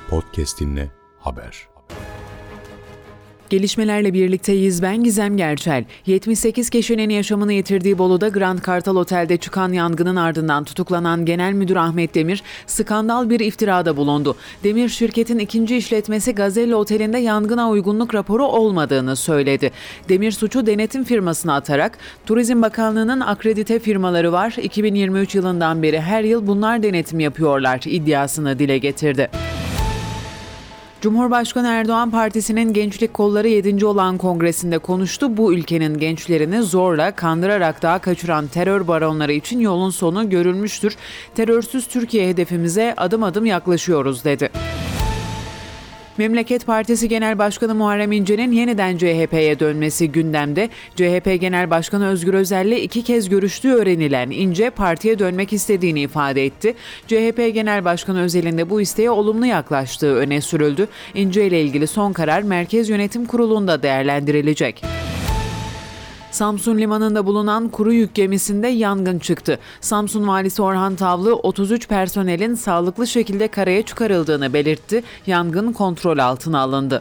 Podcast dinle, haber. Gelişmelerle birlikteyiz. Ben Gizem Gerçel. 78 kişinin yaşamını yitirdiği Bolu'da Grand Kartal Otel'de çıkan yangının ardından tutuklanan Genel Müdür Ahmet Demir, skandal bir iftirada bulundu. Demir, şirketin ikinci işletmesi Gazelle Oteli'nde yangına uygunluk raporu olmadığını söyledi. Demir suçu denetim firmasına atarak, Turizm Bakanlığı'nın akredite firmaları var, 2023 yılından beri her yıl bunlar denetim yapıyorlar iddiasını dile getirdi. Cumhurbaşkanı Erdoğan Partisi'nin Gençlik Kolları 7. olan kongresinde konuştu. Bu ülkenin gençlerini zorla kandırarak dağa kaçıran terör baronları için yolun sonu görülmüştür. Terörsüz Türkiye hedefimize adım adım yaklaşıyoruz dedi. Memleket Partisi Genel Başkanı Muharrem İnce'nin yeniden CHP'ye dönmesi gündemde. CHP Genel Başkanı Özgür Özel'le 2 kez görüştüğü öğrenilen İnce, partiye dönmek istediğini ifade etti. CHP Genel Başkanı Özel'in de bu isteğe olumlu yaklaştığı öne sürüldü. İnce ile ilgili son karar Merkez Yönetim Kurulu'nda değerlendirilecek. Samsun Limanı'nda bulunan kuru yük gemisinde yangın çıktı. Samsun Valisi Orhan Tavlı, 33 personelin sağlıklı şekilde karaya çıkarıldığını belirtti. Yangın kontrol altına alındı.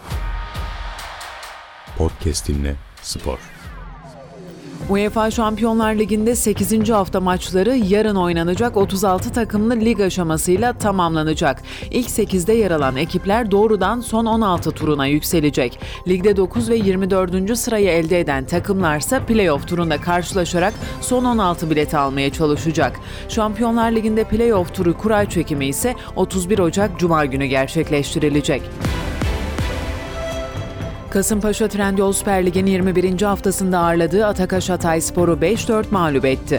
Podcast dinle, spor. UEFA Şampiyonlar Ligi'nde 8. hafta maçları yarın oynanacak 36 takımlı lig aşamasıyla tamamlanacak. İlk 8'de yer alan ekipler doğrudan son 16 turuna yükselecek. Ligde 9 ve 24. sırayı elde eden takımlarsa play-off turunda karşılaşarak son 16 bileti almaya çalışacak. Şampiyonlar Ligi'nde play-off turu kura çekimi ise 31 Ocak Cuma günü gerçekleştirilecek. Kasımpaşa Trendyol Süper Lig'in 21. haftasında ağırladığı Atakaş Hatayspor'u 5-4 mağlup etti.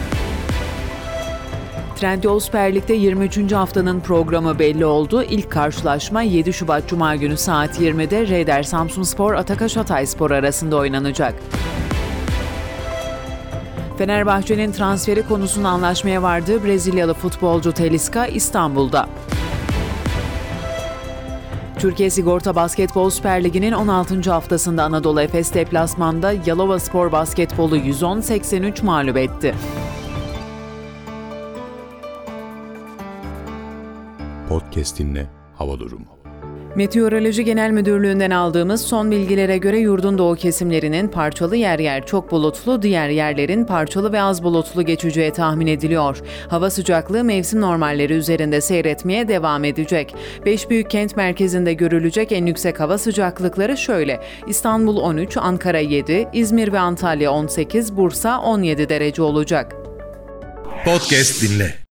Trendyol Süper Lig'de 23. haftanın programı belli oldu. İlk karşılaşma 7 Şubat Cuma günü saat 20'de Raider Samsunspor Atakaş Hatayspor arasında oynanacak. Fenerbahçe'nin transferi konusunda anlaşmaya vardığı Brezilyalı futbolcu Talisca İstanbul'da. Türkiye Sigorta Basketbol Süper Ligi'nin 16. haftasında Anadolu Efes deplasmanda Yalovaspor Basketbol'u 110-83 mağlup etti. Podcast dinle, hava durumu. Meteoroloji Genel Müdürlüğü'nden aldığımız son bilgilere göre yurdun doğu kesimlerinin parçalı yer yer çok bulutlu, diğer yerlerin parçalı ve az bulutlu geçeceği tahmin ediliyor. Hava sıcaklığı mevsim normalleri üzerinde seyretmeye devam edecek. 5 büyük kent merkezinde görülecek en yüksek hava sıcaklıkları şöyle: İstanbul 13, Ankara 7, İzmir ve Antalya 18, Bursa 17 derece olacak. Podcast dinle.